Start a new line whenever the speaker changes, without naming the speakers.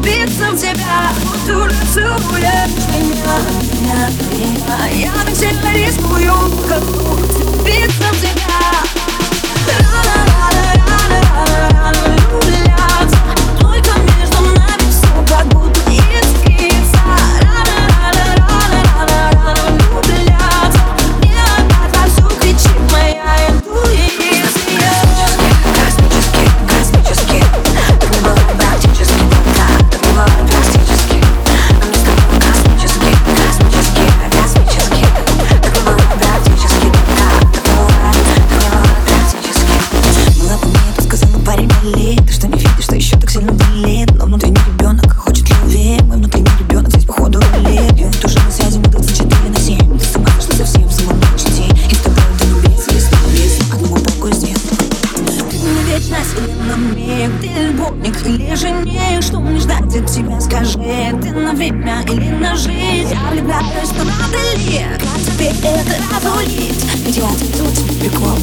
вцепиться в тебя, буду целуешь меня. Я так сильно рискую, как вцепиться в тебя. Рано влюбляться, только между нами все как будто искрится. Рано влюбляться, мне опять вовсю кричит моя интуиция. Космически, так не бывает практически, так не бывает практически. А мы с тобой космически, так не бывает практически, так не бывает практически. Была бы мне подсказана, парень болит. Ты что не видишь, что еще так сильно болит? Но внутренний ребенок хочет любви. Мой внутренний ребенок здесь походу рулит. Я тоже на связи, мы 24/7. Ты сама пошла совсем, сама почти. И с тобой ты не без, если без одному богу известно. Ты не вечность или на миг, ты любовник или жених. Что мне ждать от тебя, скажи? Ты на время или на жизнь? Я влюбляюсь, но надо ли? Как тебе это разрулить? Ведь я цвету тебе прикол.